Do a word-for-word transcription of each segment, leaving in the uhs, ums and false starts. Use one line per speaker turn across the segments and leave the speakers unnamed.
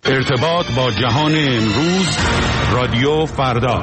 ارتباط با جهان امروز، رادیو فردا.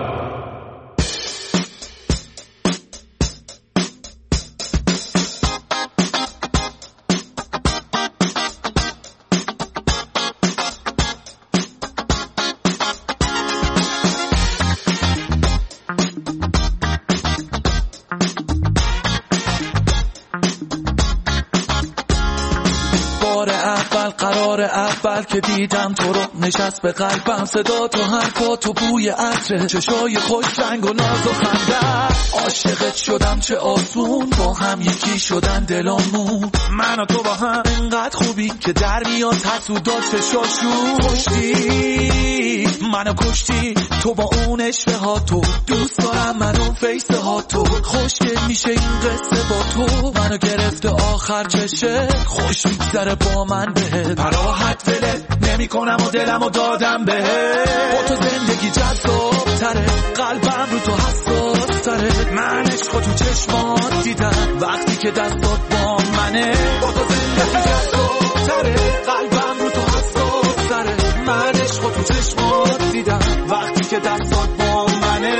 اول که دیدم تو رو نشست به قلبم، صدا تو حرفا تو بوی عطر چشای خوش رنگ و ناز و خنده. عاشقت شدم چه آسون، با هم یکی شدن دلامون. من و تو با هم انقدر خوبی که در میاد حسودا چشاشون. کشتی منو کشتی تو با اون اشوه ها، تو دوست دارم من اون فیسه ها، تو خوشگل میشه این قصه با تو. منو گرفته آخر چشه خوش میگذره با من بهت، راحت ولت نمی کنم و دلم و دادم بهت. با تو زندگی جذاب تره، قلبم رو تو حساس تره. من عشق تو چشمات دیدم وقتی که دستات با منه. با تو زندگی جذاب تره، قلبم رو تو حساس تره. من عشق تو چشمات دیدم وقتی که دستات با منه.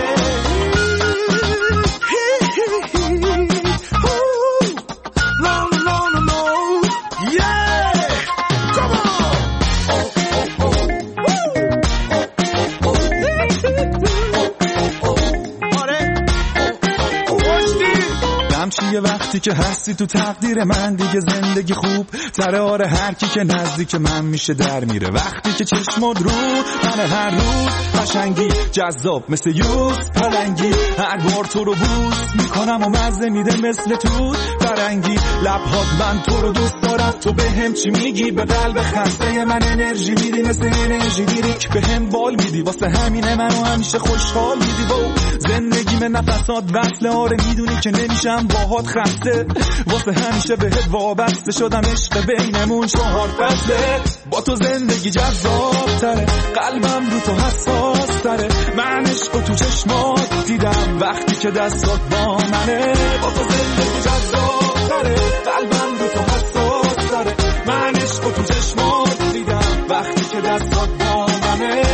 یه وقتی که هستی تو تقدیر من، دیگه زندگی خوب تره. آره هر کی که نزدیک من میشه در میره. وقتی که چشمات رو من هر روز قشنگی جذاب مثل یوز پلنگی. هر بار تو رو بوس میکنم و مزه میده مثل توت فرنگی. لبهات من تو رو دوست دارم، تو به هم چی میگی؟ به قلب خسته من انرژی میدی مثل انرژی دیریک به هم بال میدی. واسه همینه منو همیشه خوشحال میدی. و زندگی من نفسات وصله، آره میدونی که نمیشم باهات خسته. واسه همیشه بهت وابسته شدم، عشق بینمون چهار فصله. با تو زندگی جذاب تره، قلبم رو تو حساس تره. من عشق تو چشمات دیدم وقتی که دستات با منه. با تو زندگی جذاب تره، قلبم رو تو حساس تره. من عشق تو چشمات دیدم وقتی که دستات با منه.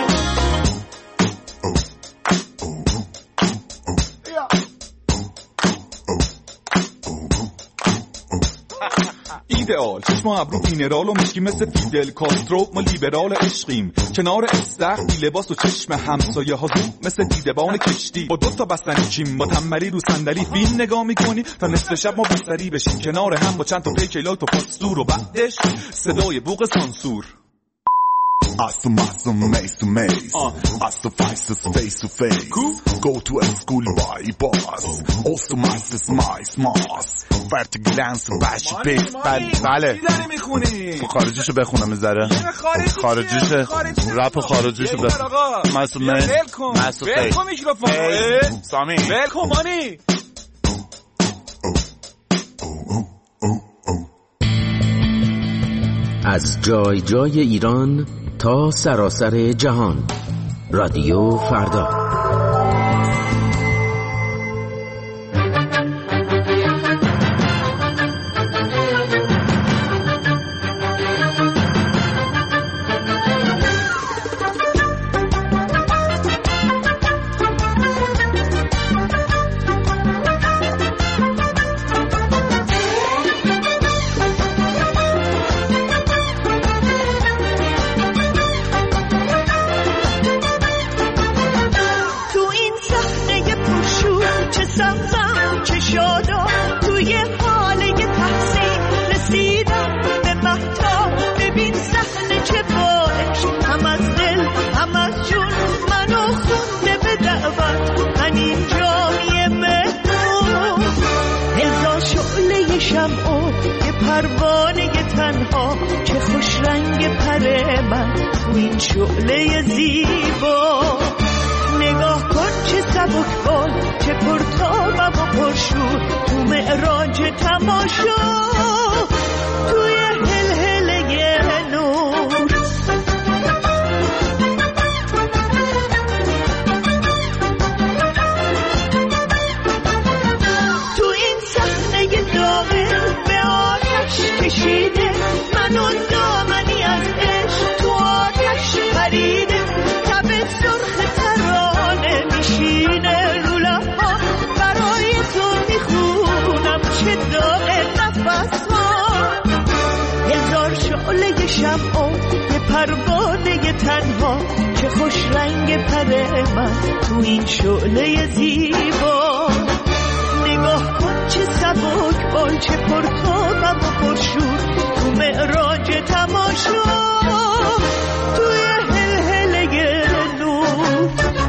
ایدئال چشم و ابرو مینرال و مشکی مثل فیدل کاسترو. ما لیبرال عشقیم کنار استخر بی لباس و چشم همسایه ها زوم مثل دیدبان کشتی. با دوتا بستنی کیم با تنبلی رو صندلی فیلم نگاه میکنی تا نصف شب ما بستری بشیم کنار هم با چند تا پیکلات و پاستور و بعدش صدای بوق سانسور.
Awesome, awesome, maze to maze. Uh. As the faces face to face. Cool. Go to a school by boss. Also masses, my smas. Fert glance bash base.
بله.
چی میخونی؟
خارجیشو بخونم میذاره. خارجیش. رپ خارجیشو بخونم. مسعود من. مسعود
خیلی. ولکم میکروفون.
سامی.
ولکم مانی.
از جای جای ایران تا سراسر جهان، رادیو فردا.
شعله زیبا نگاه کن چه سبکبال، چه پرتابم و پرشور تو معراج تماشا، توی هلهله نور. تو این صحنه داغ به آتش کشیده منو دامنی از عشق تو شمع و یه پروانه تنها، چه خوش رنگ پر من تو این شعله زیبا. نگاه کن چه سبک بال، چه پرتابم و پرشور تو معراج تماشا، توی هلهله نور.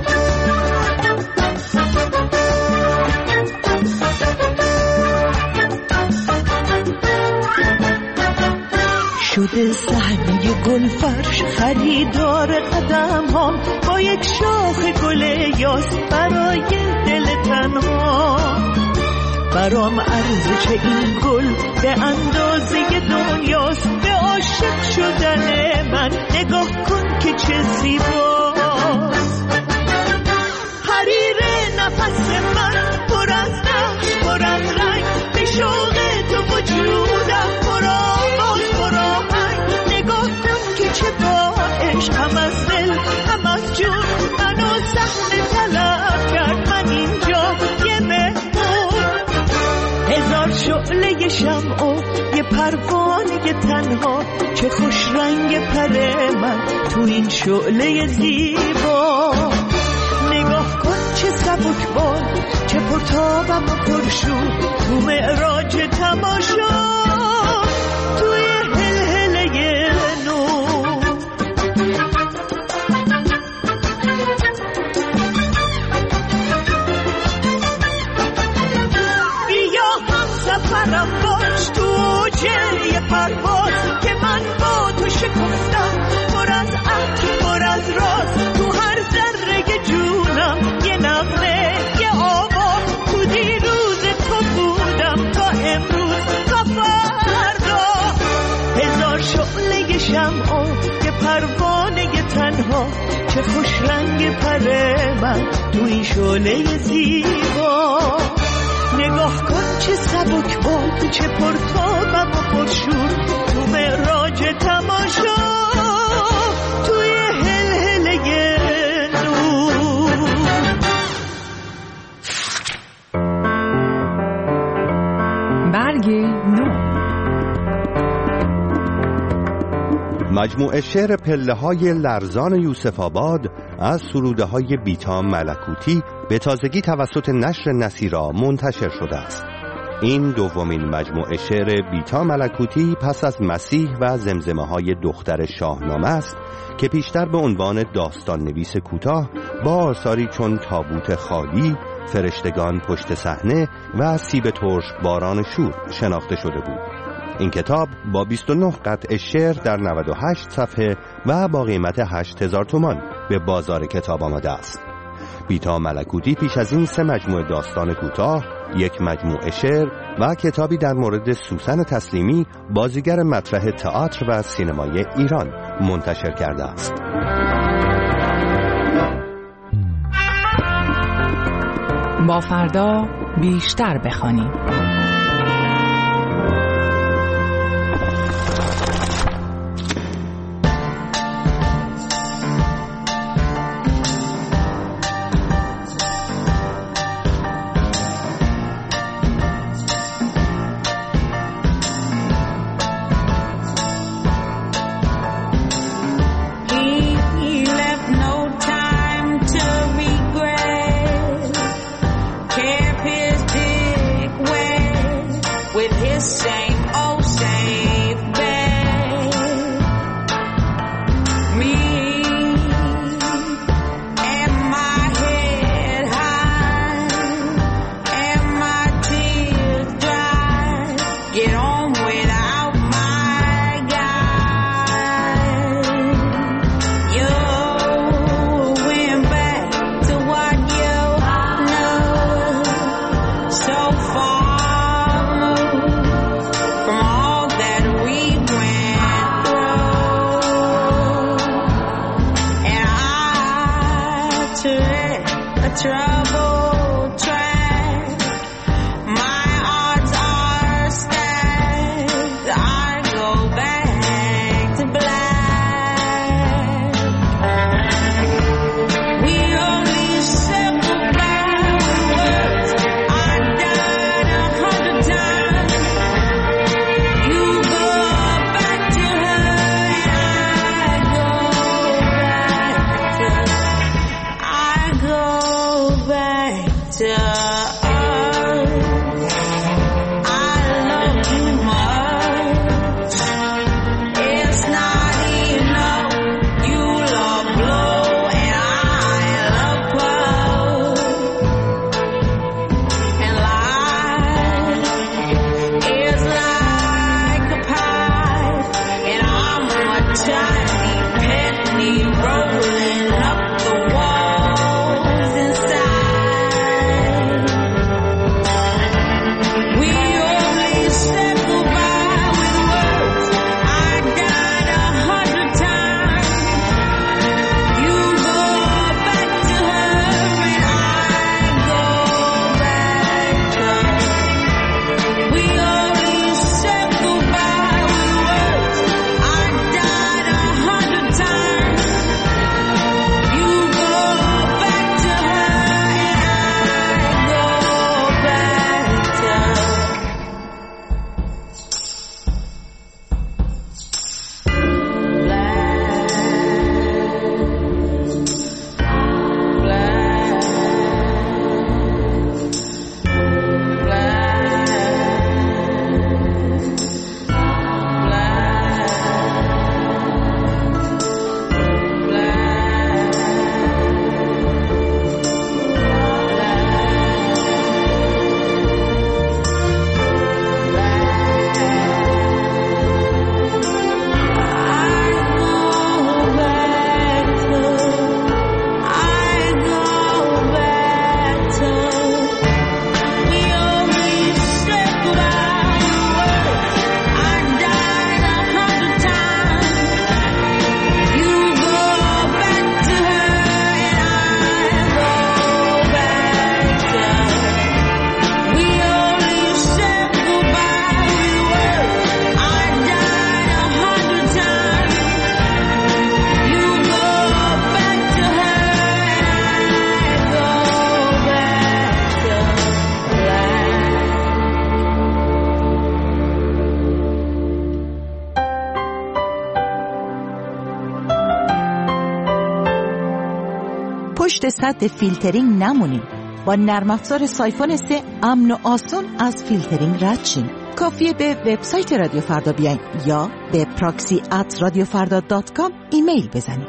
شده صحنه گل فرش خریدار قدم هم، با یک شاخ گل یاس برای دل تنها. برام ارزش این گل به اندازه دنیاست، به عاشق شدن من نگاه کن که چه زیباست. حریر نفس من پر از نقش پر از رنگ، به شوق تو وجودم پر آواز پر آهنگ. نگاه کن که چه با عشق هم از دل هم از جون منو صحنه طلب کرد. من اینجا یه مهمون، هزار شعله شمع و یه پروانه تنها، چه خوش رنگ پر من تو این شعله زیبا. نگاه کن چه سبک بال، چه پرتابم و پرشور تو معراج تماشا، توی هلهله نور. بیا هم سفرم باش تو اوجه پرواز، که من با تو شکفتم پر از عطر پر از راز. تو هر ذره جونم یه نغمه یه آواز، تو دیروز تو بودم تا امروز تا فردا. هزار شعله شمع و یه پروانه تنها، چه خوش رنگ پر من تو این شعله زیبا. نگاه کن چه سبک بال، چه پرتابم و پرشور تو معراج تماشا، توی هلهله نور.
برگ نو.
مجموعه شعر پله های لرزان یوسف آباد از سروده های بیتا ملکوتی به تازگی توسط نشر نصیرا منتشر شده است. این دومین مجموعه شعر بیتا ملکوتی پس از مسیح و زمزمه های دختر شاهنامه است که پیشتر به عنوان داستان نویس کوتاه با آثاری چون تابوت خالی، فرشتگان پشت صحنه و سیب ترش باران شور شناخته شده بود. این کتاب با بیست و نه قطعه شعر در نود و هشت صفحه و با قیمت هشت هزار تومان به بازار کتاب آمده است. بیتا ملکوتی پیش از این سه مجموعه داستان کوتاه، یک مجموعه شعر و کتابی در مورد سوسن تسلیمی، بازیگر مطرح تئاتر و سینمای ایران منتشر کرده است.
با فردا بیشتر بخوانیم.
پشت سطح فیلترینگ نمونین. با نرم افزار سایفون سه امن و آسون از فیلترینگ رد شین. کافیه به وبسایت رادیو فردا بیاین یا به پراکسی ات رادیو فردا دات کام ایمیل بزنید.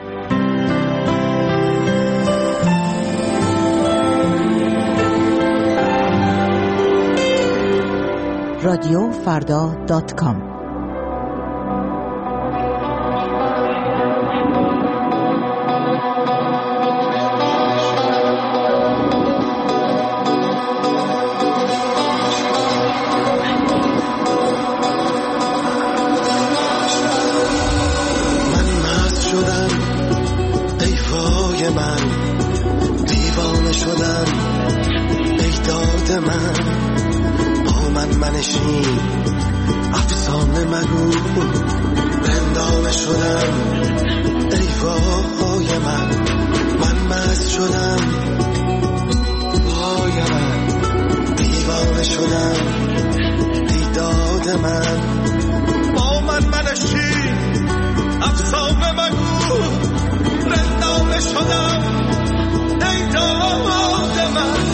رادیو فردا دات کام.
افسانه مگو رندانه شدم ای وای من من مست شدم وای من دیوانه شدم دیداد من با من منشی افسانه مگو رندانه شدم ای داد من.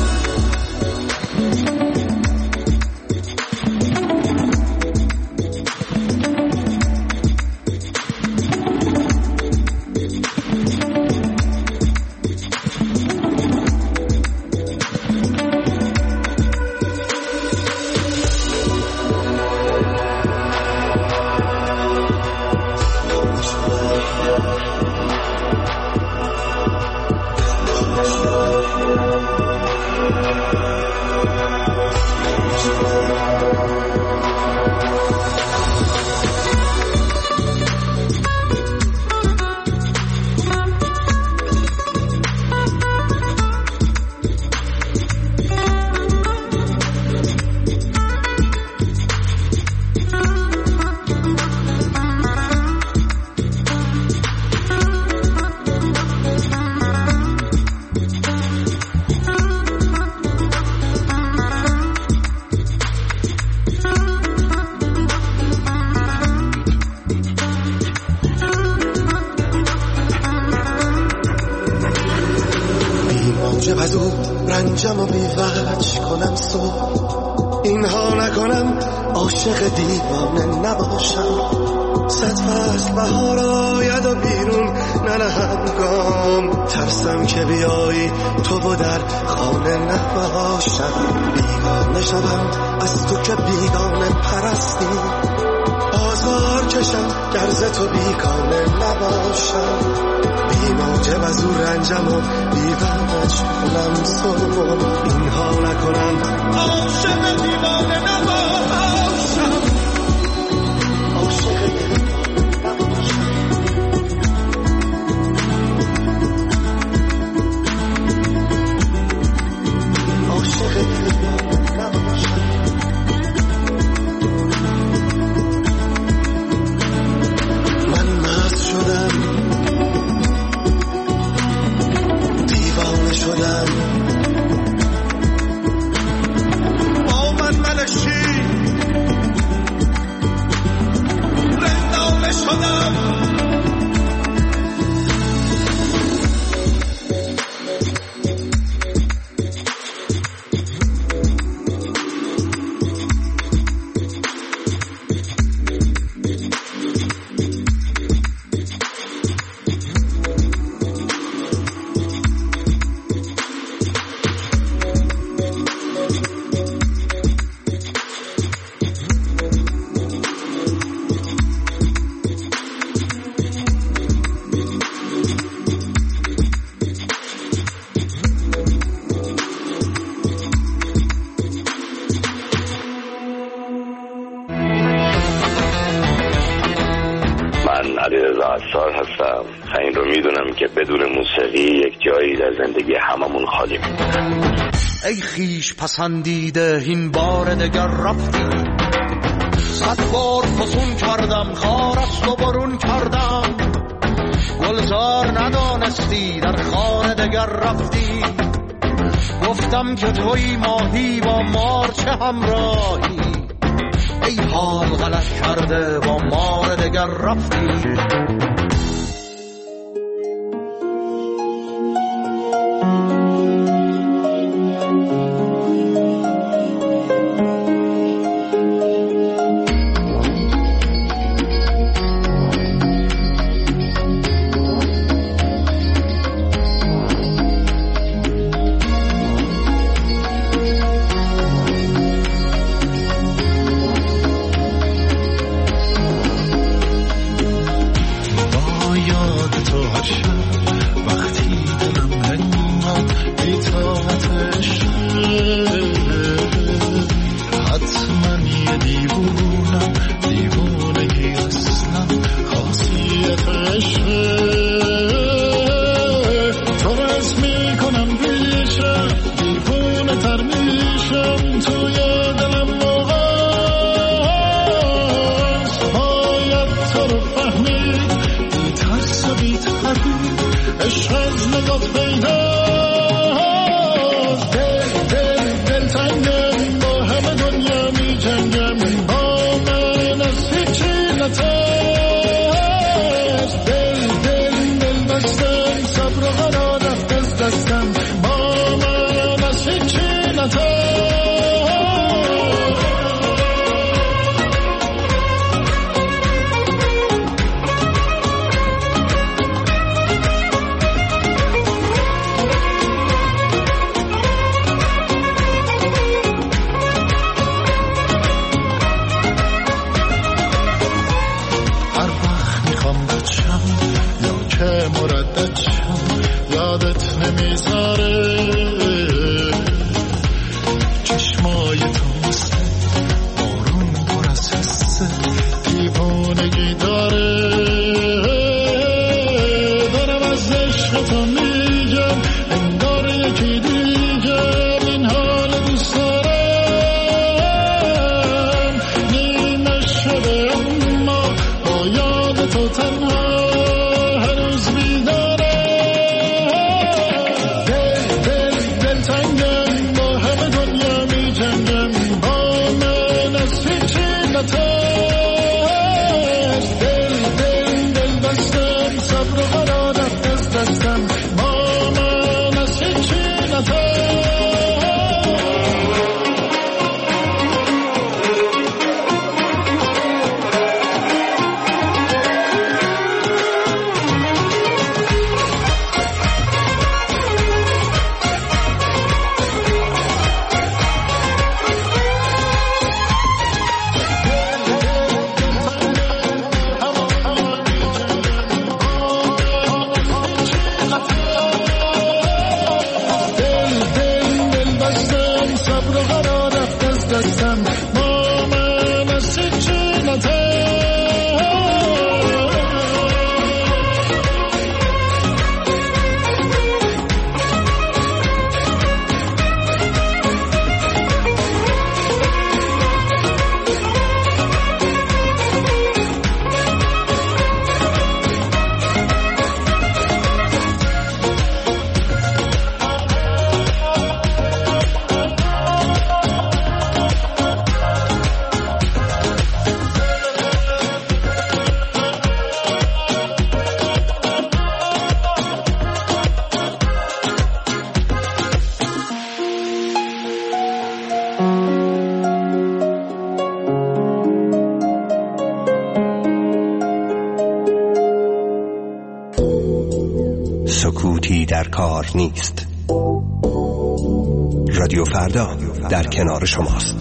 رنجم و بیوج کنم صبح اینها نکنم عاشق دیوانه نباشم صد فصل بهار آید و بیرون ننهم گام ترسم که بیایی تو و در خانه نباشم بیگانه شدم از تو که بیگانه پرستی آزار کشم گرز تو بیگانه نباشم بی موجب از او رنجم و بی وجه کنم صبح اینها نکنم عاشق دیوانه نباشم عاشق دیوانه نباشم عاشق دیوانه نباشم من مست شدم شدم با من ملشی رندانه شدم هستم. این رو میدونم که بدون موسیقی یک جایی در زندگی هممون خالی میمونه.
ای خیش پسندیده این بار دگر رفتی، صد بار فسون کردم خارست و برون کردم، گلزار ندانستی در خانه دگر رفتی، گفتم که توی ماهی با مار چه همراهی، ای حال غلط کرده با مار دگر رفتی.
و بی تردید عشق از نگات پیداست. دل دل دل تنگم با همه دنیا می جنگم، با من از هیچی نترس. دل دل دل بستم صبر و قرار رفت از دستم، با من از هیچی نترس. یادت نمیذاره چشمای تو مثل بارون پر از حس دیوانگی داره. دارم از عشق تو میگم انگار یکی دیگه این حال دوست دارم. نیمه شده اما با یاد تو تنها هنوز بیدارم.
سکوتی در کار نیست. رادیو فردا در کنار شماست.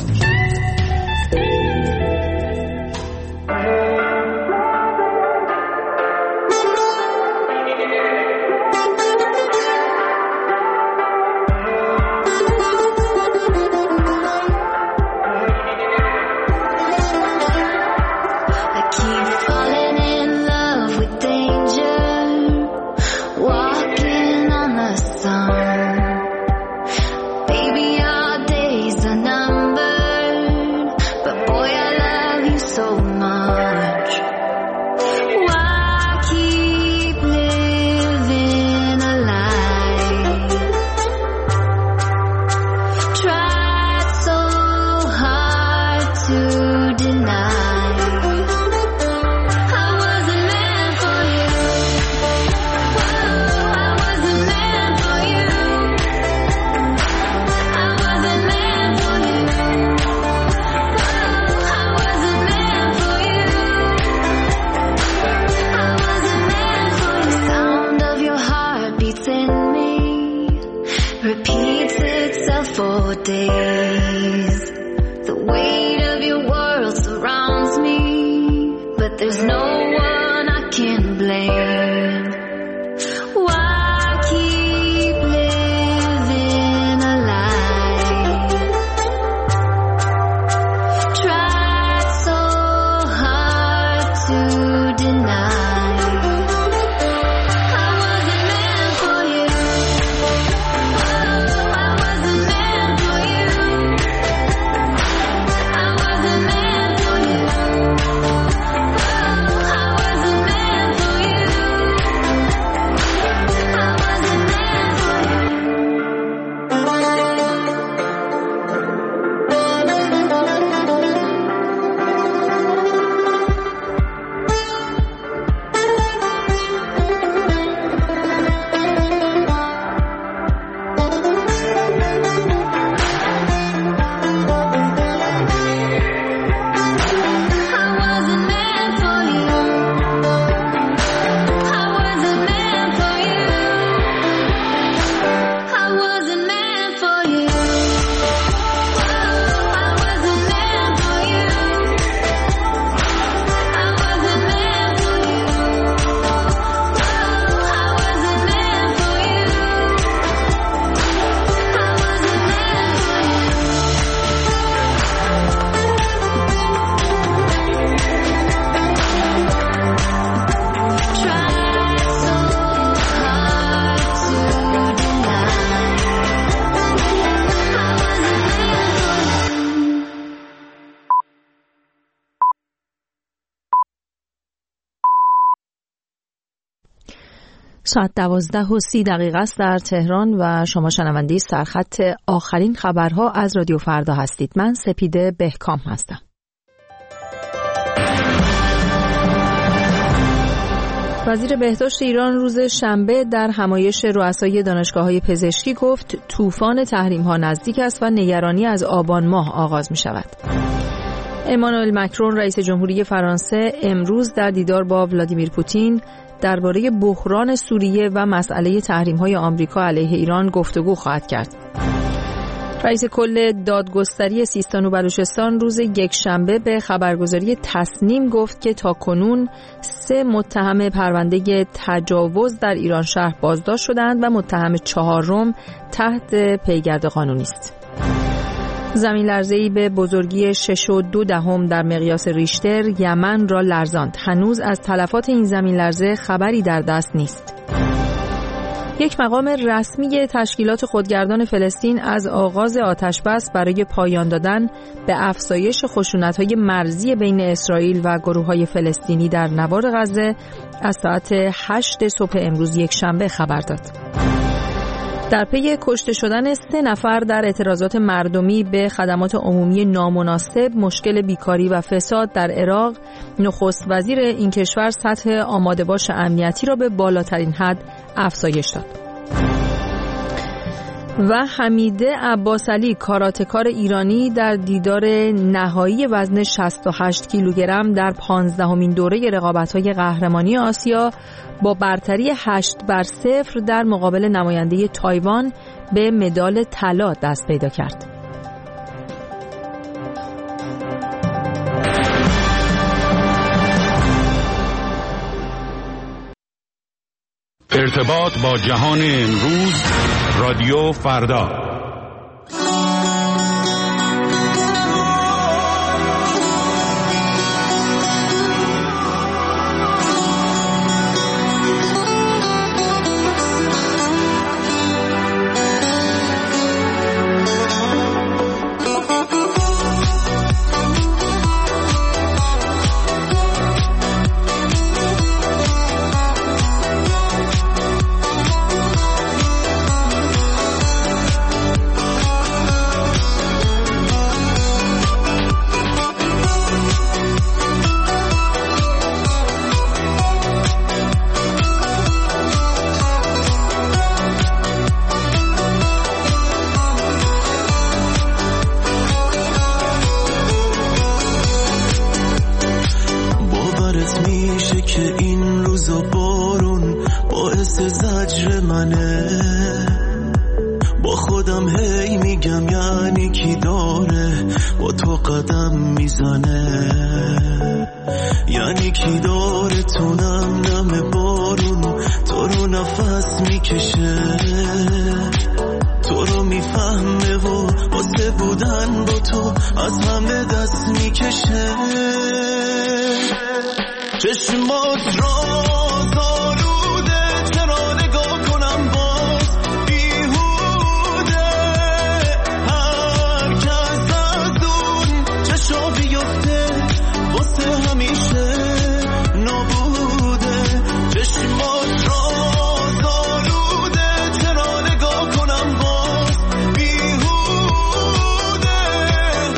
ساعت دوازده و سی دقیقه است در تهران و شما شنونده سرخط آخرین خبرها از رادیو فردا هستید. من سپیده بهکام هستم. وزیر بهداشت ایران روز شنبه در همایش رؤسای دانشگاه‌های پزشکی گفت طوفان تحریم‌ها نزدیک است و نگرانی از آبان ماه آغاز می‌شود. امانوئل مکرون رئیس جمهوری فرانسه امروز در دیدار با ولادیمیر پوتین درباره بحران سوریه و مسئله تحریم‌های آمریکا علیه ایران گفتگو خواهد کرد. رئیس کل دادگستری سیستان و بلوچستان روز یکشنبه به خبرگزاری تصنیم گفت که تاکنون سه متهم پرونده تجاوز در ایران شهر بازداشت شدند و متهم چهارم تحت پیگرد قانونی است. زمین لرزه‌ای به بزرگی شش و دو دهم در مقیاس ریشتر یمن را لرزاند. هنوز از تلفات این زمین لرزه خبری در دست نیست. یک مقام رسمی تشکیلات خودگردان فلسطین از آغاز آتش‌بس برای پایان دادن به افزایش خشونت‌های مرزی بین اسرائیل و گروه‌های فلسطینی در نوار غزه از ساعت هشت صبح امروز یکشنبه خبر داد. در پی کشته شدن سه نفر در اعتراضات مردمی به خدمات عمومی نامناسب، مشکل بیکاری و فساد در عراق، نخست وزیر این کشور سطح آماده باش امنیتی را به بالاترین حد افزایش داد. و حمیده عباسعلی کاراتکار ایرانی در دیدار نهایی وزن شصت و هشت کیلوگرم در پانزدهمین دوره رقابت‌های قهرمانی آسیا با برتری هشت بر صفر در مقابل نماینده تایوان به مدال طلا دست پیدا کرد.
ارتباط با جهان امروز، رادیو فردا.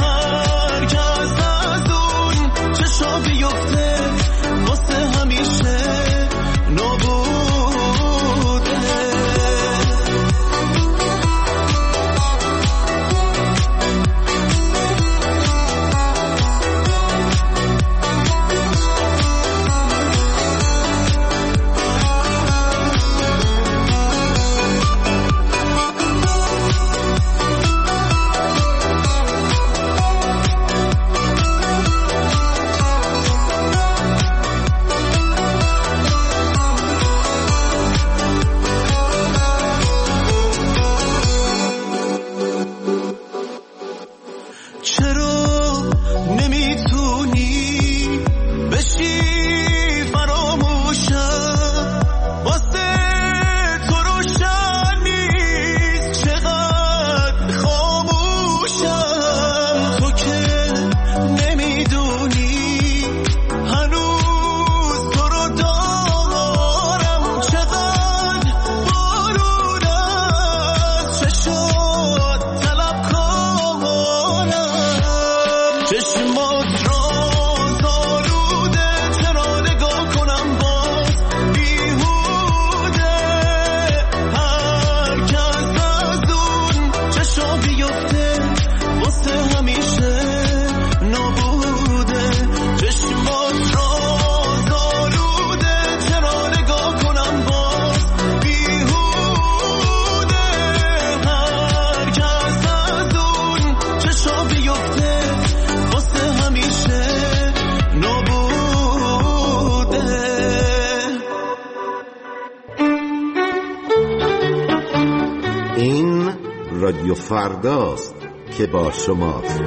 بیفته واسه همیشه این رادیو فرداست که با شماست.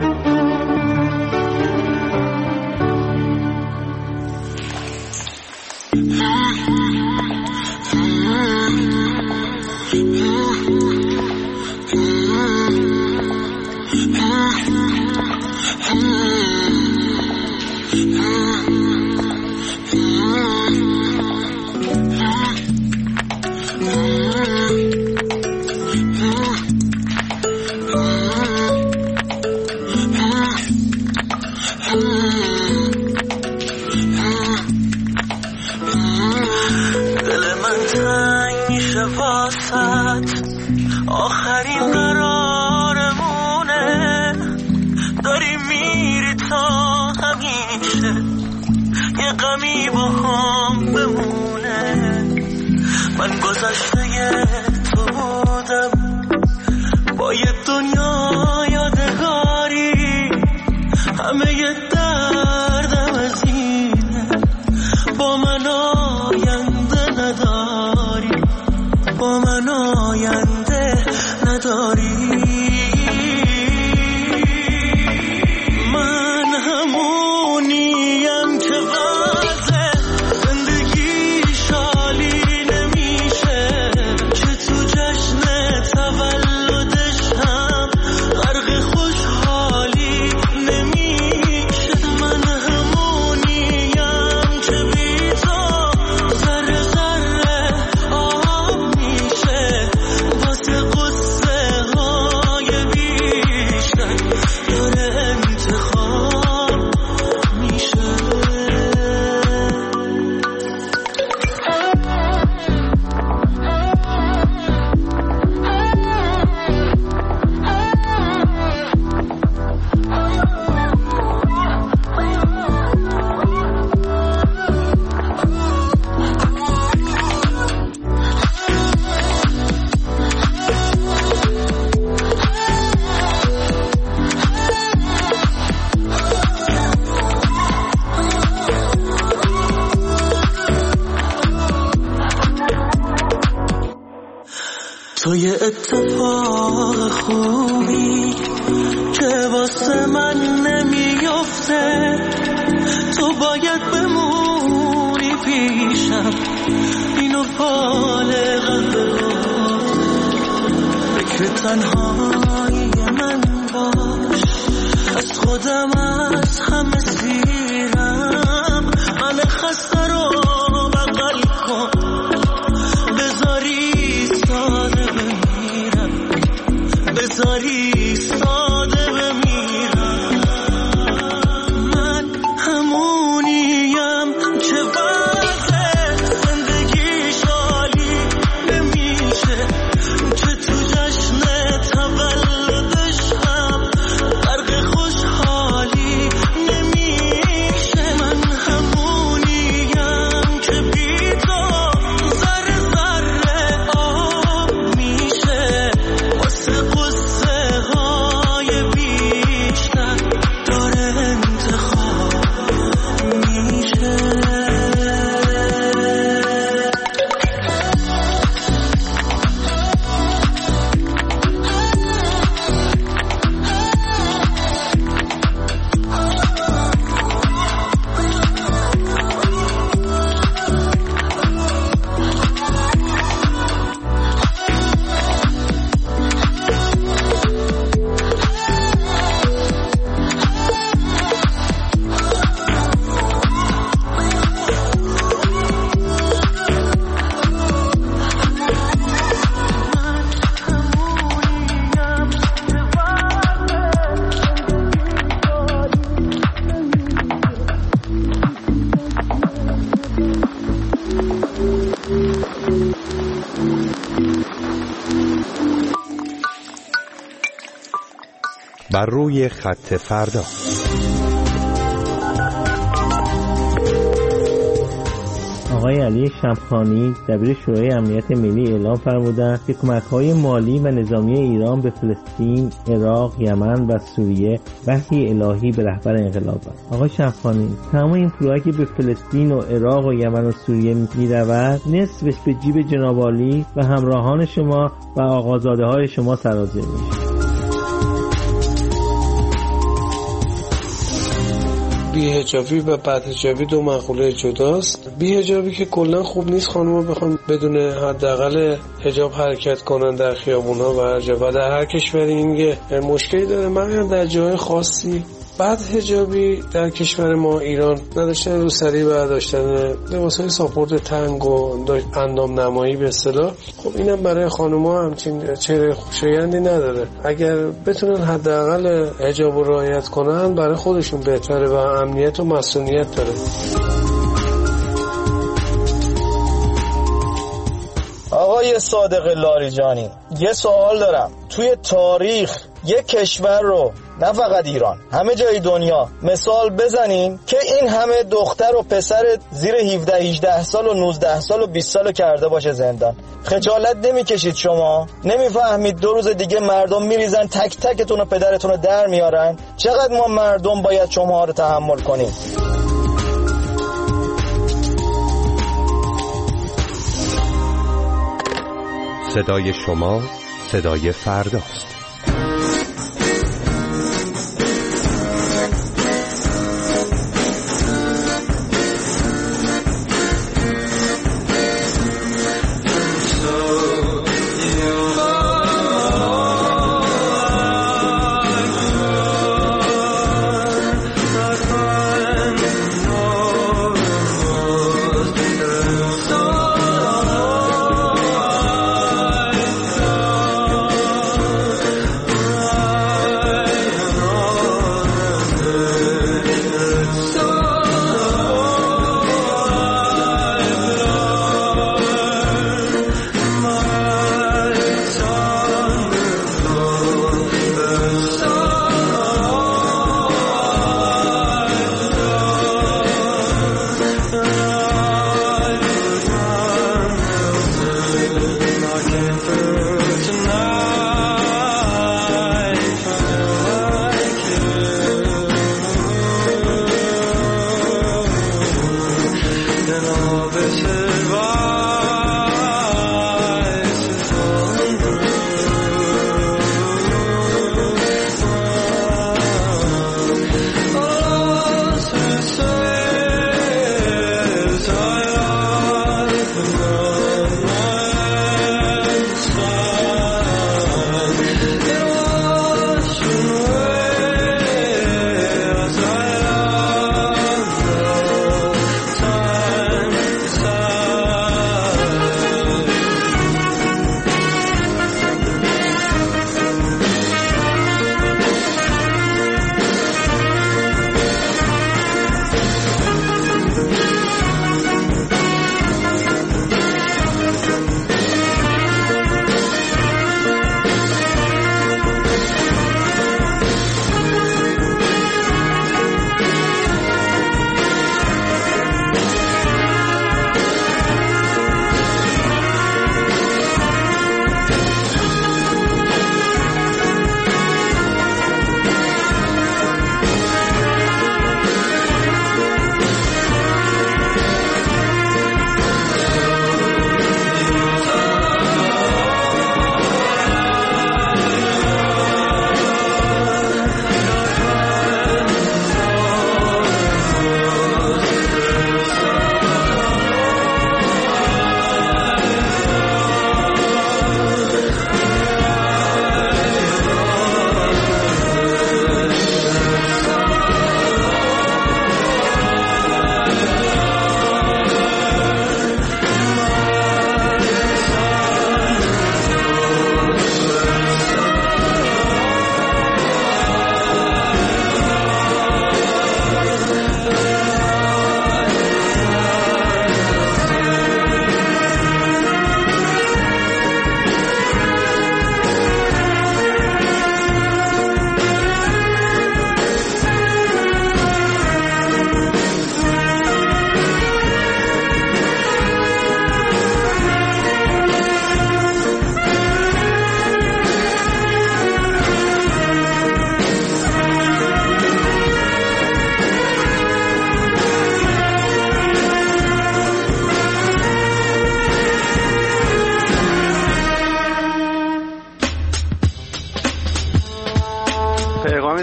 آخرین قرارمونه، داری میری تا همیشه یه غمی با هم بمونه. من گذشته تو بودم با یه دنیا یادگاری، همه یه دردم از اینه با من آینده نداری، با من آینده نداری. من همونیم که وضع زندگی شالی نمیشه، که تو جشن تولدش هم غرق خوشحالی نمیشه. من همونیم که بی تو ذره ذره آب میشه، واسه قصه های بیشتر داره انتخاب میشه. تو یه اتفاق خوبی که واسه من نمیفته، تو باید بمونی پیشم، اینو بالغم بگفته که تنهایی من باش. از خودم از همه سیرم، من خسته رو بغل کن، بذاری ساده بمیرم، بذاری ساده بمیرم. من همونیم که وضع زندگی شالی نمیشه، که تو جشن تولدش هم غرق خوشحالی نمیشه. من همونیم که بی تو ذره ذره آب میشه، واسه قصه های بیشتر داره انتخاب میشه.
بر روی خط فردا.
آقای علی شمخانی دبیر شورای امنیت ملی اعلام فرمودند که کمک‌های مالی و نظامی ایران به فلسطین، عراق، یمن و سوریه وحی الهی به رهبر انقلاب است. آقای شمخانی، تمام این پولایی که به فلسطین و عراق و یمن و سوریه می‌رود نصفش به جیب جناب عالی و همراهان شما و آقازاده‌های شما سرازیر میشه.
بی‌حجابی و بدحجابی دو مقوله جداست. بی‌حجابی که کلا خوب نیست خانم‌ها بخوان بدون حداقل حجاب حرکت کنن در خیابون‌ها و هر جا و در هر کشوری این مشکلی داره. من در جای خاصی بعد حجابی در کشور ما ایران نداشتن روسری برداشتن لباسای ساپورت تنگ و اندام نمایی به اصطلاح، خب اینم برای خانم‌ها همچین چهره خوشایندی نداره. اگر بتونن حداقل حجاب رو رعایت کنن برای خودشون بهتره و امنیت و مسئولیت داره.
آقای صادق لاریجانی، یه سوال دارم. توی تاریخ یک کشور رو، نه فقط ایران، همه جای دنیا مثال بزنین که این همه دختر و پسر زیر هفده هجده سال و نوزده سال و بیست سال کرده باشه زندان؟ خجالت نمیکشید شما؟ نمیفهمید دو روز دیگه مردم میریزن تک تکتون و پدرتون رو در میارن؟ چقدر ما مردم باید شما رو تحمل کنیم؟
صدای شما صدای فرداست.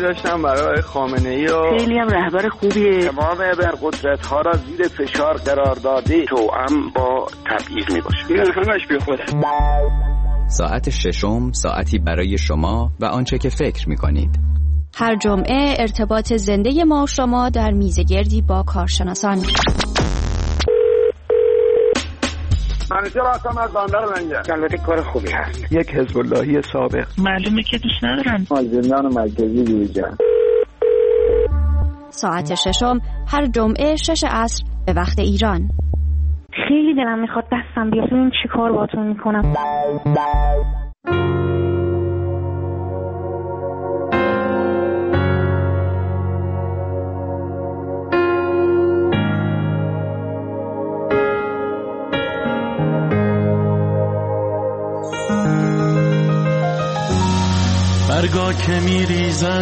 داشتم برای خامنه‌ای و
خیلی هم رهبر خوبیه.
تمام ابرقدرت‌ها را زیر فشار قرار داده، توأم با تبعیض میباشه. این همش بی خوده.
ساعت ششم ساعتی برای شما و آنچه که فکر می‌کنید.
هر جمعه ارتباط زنده ما و شما در میزگردی با کارشناسان.
منیجر هستم از بندر لنگر. البته کار خوبی هست. یک حزب اللهی سابق.
معلومه که دوست ندارن.
زندان مرکزی بیرجان.
ساعت ششم هر جمعه شش عصر به وقت ایران.
خیلی دلم میخواد دستم بیاد ببینم چی کار باهاتون میکنم.
برگا که میریزن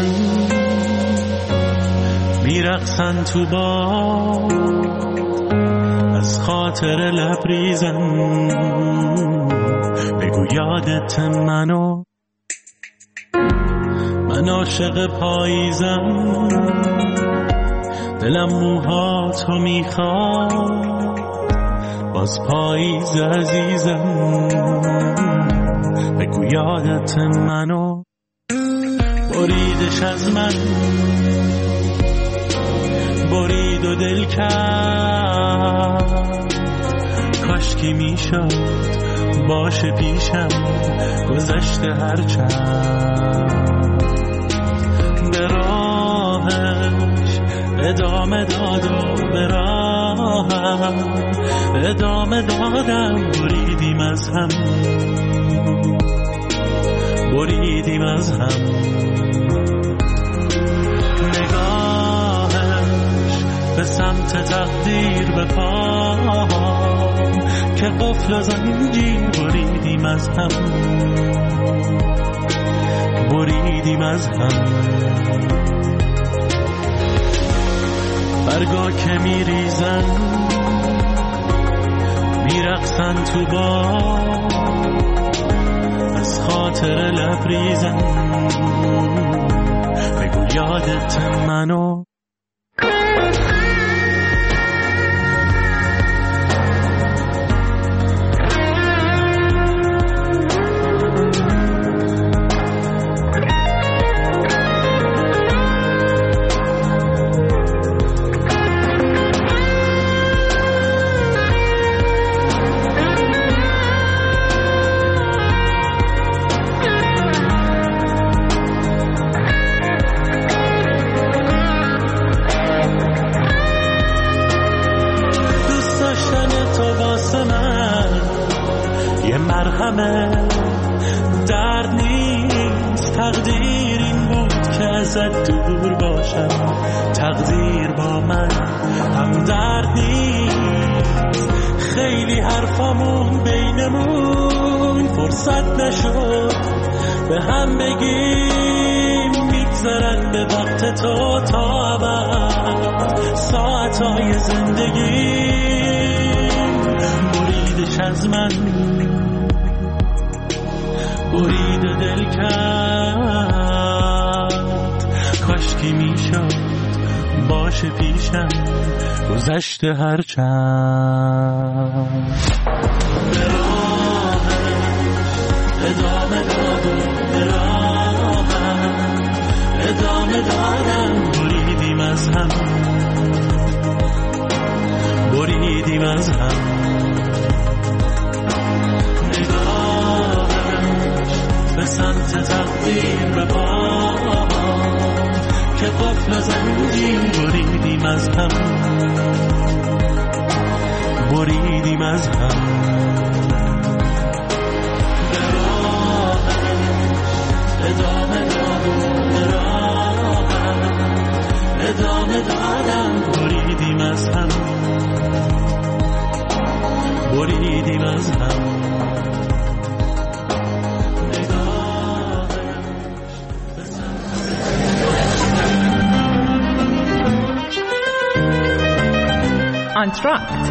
میرقصن تو با از خاطر لبریزن بگو یادت منو من عاشق پاییزم دلم موهاتو میخواد باز پاییز عزیزم بگو یادت منو بریدش از من برید و دل کرد کاشکی میشد باشه پیشم گذشته هر چند به راهش ادامه داد و به راهم ادامه دادم بریدیم از هم بریدیم از هم نگاهش به سمت تقدیر به پا که قفل و زنجیر بریدیم از هم بریدیم از هم برگا که میریزن میرقصن تو با از خاطر لبریزن بگو یادت منو درد نیست تقدیر این بود که ازت دور باشم تقدیر با من هم درد نیست خیلی حرفامون بینمون فرصت نشد به هم بگیم میگذرن به وقت تو تا ابد ساعتهای زندگیم بریدش از من برید و دل کرد کاشکی میشد باشه پیشم گذشته هر چند به راهم ادامه دادم به راهم ادامه دادم بریدیم از هم بریدیم از هم به سمت تقدیر به پا که قفل زنجیر بریدیم از هم بریدیم از هم به راهش ادامه دادم به راهم ادامه دادم بریدیم از هم بریدیم از هم
آنتراکت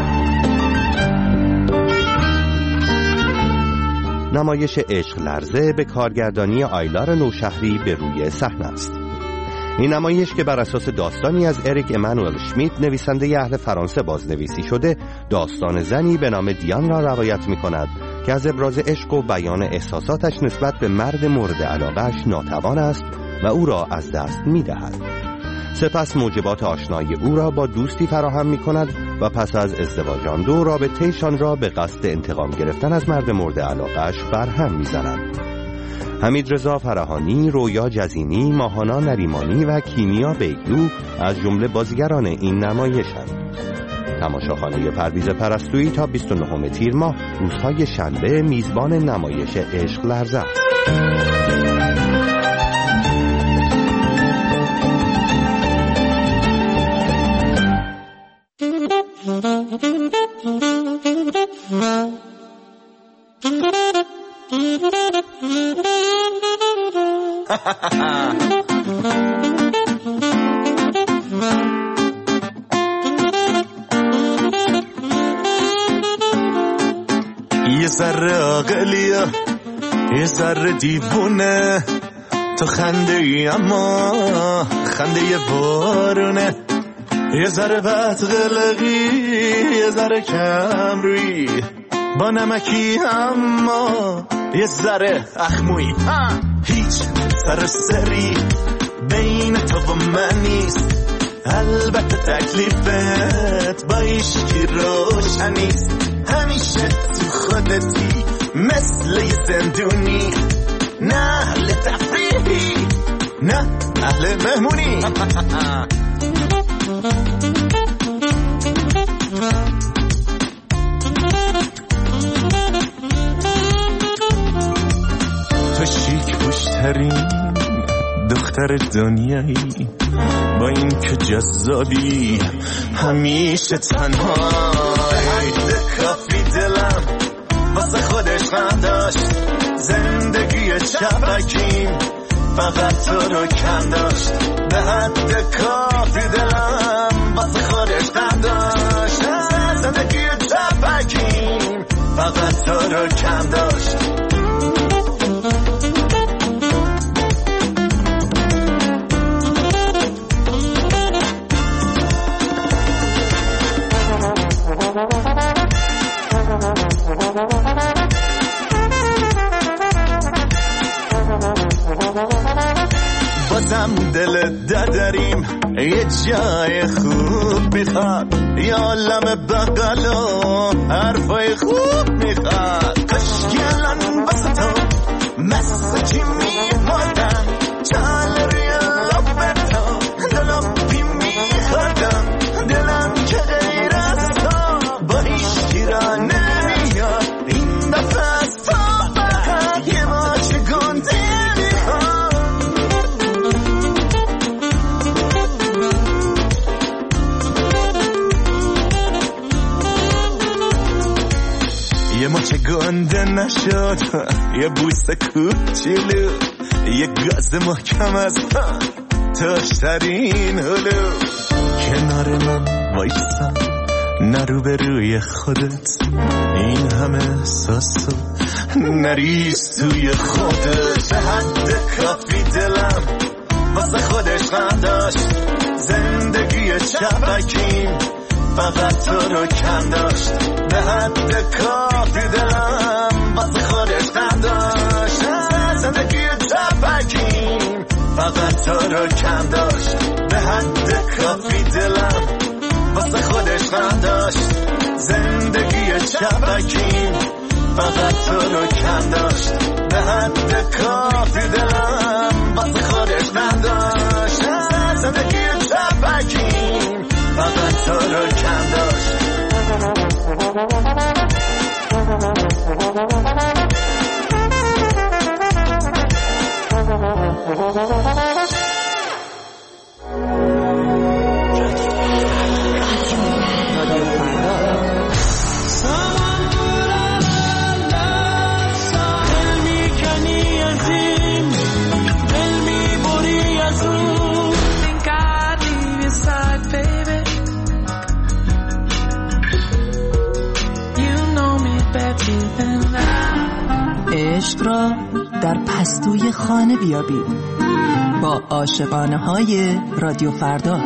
نمایش عشق لرزه به کارگردانی آیلار نوشهری به روی صحنه است. این نمایش که بر اساس داستانی از اریک امانوئل شمیت نویسنده اهل فرانسه بازنویسی شده، داستان زنی به نام دیان را روایت می کند که از ابراز عشق و بیان احساساتش نسبت به مرد مورد علاقه‌اش ناتوان است و او را از دست می دهد. سپس موجبات آشنایی او را با دوستی فراهم می کند و پس از ازدواج آن دو رابطه‌شان را به قصد انتقام گرفتن از مرد مورد علاقه‌اش برهم می زنند. حمیدرضا فراهانی، رویا جزینی، ماهانا نریمانی و کیمیا بیگلو از جمله بازیگران این نمایش‌اند. تماشاخانه پرویز پرستویی تا بیست و نهم تیر ماه روزهای شنبه میزبان نمایش عشق لرزه است.
یه ذره عاقلیه یه ذره دیوونه، تو خنده ای اما خنده یه بارونه، یه ذره بد قلقی یه ذره کم روی، با نمکی اما یه ذره اخموی، هیچ سر سری بین تو و من نیست، البته تکلیفت با ایشکی روشن نیست، همیشه تو خودتی مثل یه زندونی، نه اهل تفریحی نه اهل مهمونی. تو شیک پوشترین دختر دنیایی، با این که جذابی همیشه تنها، حد کافی دلم واسه خودش نداشت، زندگی شبکیم فقط تو رو کم داشت، به حد کافی دلم واسه خودش نداشت، زندگی شبکیم فقط تو رو کم داشت. بازم دل دادریم یه جای خوب میخواد، یه عالم بغل و حرفای خوب میخواد، کشکی الان بسه تو مسجی میمادم، چال روی لب تو دلم پی میخوادم، دلم که غیر از تو با هیچی را نمیاد، این دفعه از تو فقط یه ماچ گنده میخواد. یه ماچ گنده نشد، یه بوسه کوچولو، یه گاز محکم از تاشترین هلو، کنار من وایسا نرو به روی خودت، این همه احساسو نریز توی خودت، به حد کافی دلم واسه خودش نداشت، زندگی شبکیم فقط تو رو کم داشت، به حد کافی دلم واسه خودش نداشت، زندگی شبکیم فقط تو رو کم داشت، به حد کافی دلم واسه خودش نداشت، زندگی شبکیم فقط تو رو کم داشت، به حد کافی دلم واسه خودش نداشت، زندگی شبکیم فقط تو رو کم داشت.
عشق را در پستوی خانه بیابید، با عاشقانه های رادیو فردا.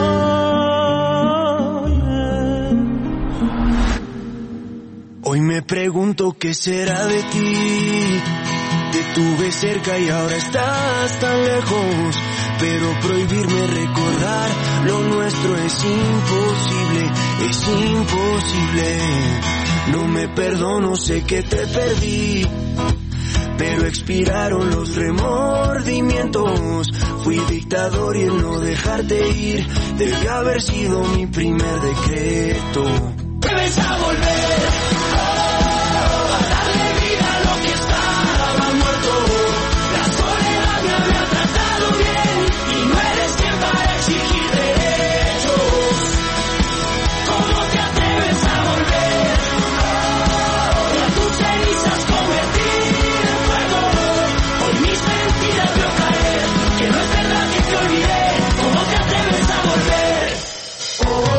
Hoy me pregunto qué será de ti. Te tuve cerca y ahora estás tan lejos. Pero prohibirme recordar lo nuestro es imposible, es imposible. No me perdono, sé que te perdí, pero expiraron los remordimientos. Fui dictador y el no dejarte ir debió haber sido mi primer decreto. Debes a volver, oh, a darle vida a lo que estaba muerto. La soledad me había tratado bien y no eres quien para exigir derechos. ¿Cómo te atreves a volver? Oh, y a tus cenizas convertir en fuego. Hoy mis mentiras veo caer, que no es verdad que te olvidé. ¿Cómo te atreves a volver? Oh,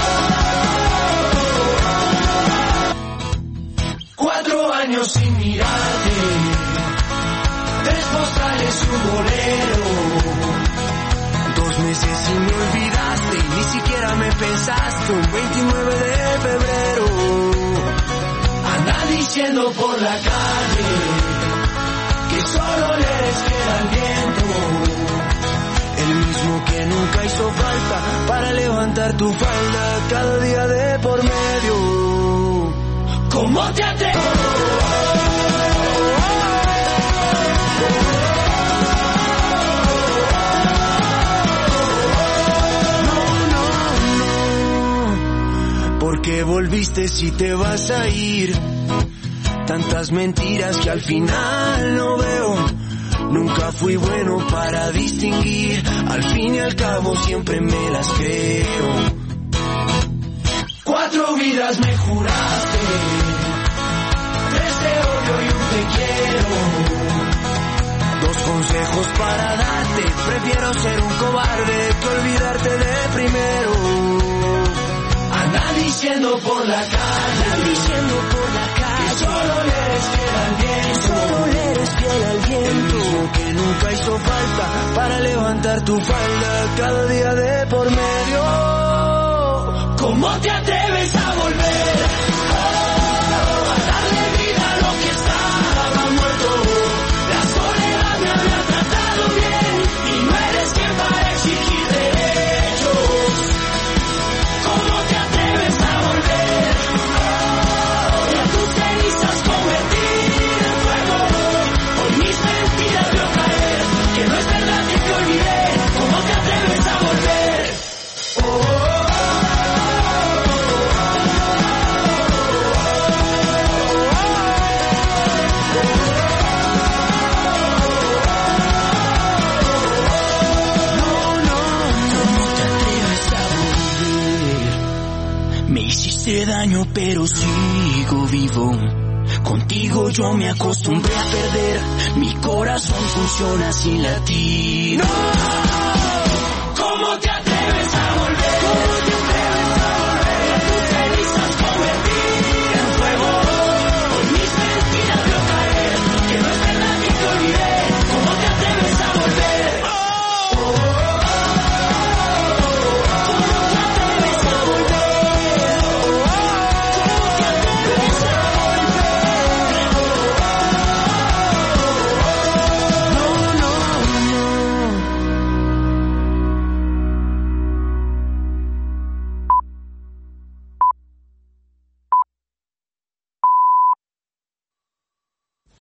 años sin mirarte, tres postales y un bolero, dos meses y me olvidaste, ni siquiera me pensaste, un veintinueve de febrero, anda diciendo por la calle que solo le eres fiel al viento, el mismo que nunca hizo falta para levantar tu falda cada día de por medio. ¿Cómo te atreves? No, no, no. ¿Por qué volviste si te vas a ir? Tantas mentiras que al final no veo. Nunca fui bueno para distinguir. Al fin y al cabo siempre me las creo. Cuatro vidas me juraste, tres te odio y un te quiero. Dos consejos para darte, prefiero ser un cobarde que olvidarte de primero. Anda diciendo por la calle, anda diciendo por la calle, que solo le eres fiel al viento, que solo le eres fiel al viento. El mismo que nunca hizo falta para levantar tu falda cada día de por medio. ¿Cómo te atreves a volver? Oh, a darle vida a lo que estaba muerto. La soledad me había tratado bien y no eres quien para exigir derechos. ¿Cómo te atreves a volver? Oh, y a tus cenizas convertir en fuego. Hoy mis mentiras veo caer, que no es verdad que te olvidé. ¿Cómo te atreves a volver? Oh, hice daño pero sigo vivo. Contigo yo me acostumbré a perder. Mi corazón funciona sin latir. No, ¿cómo te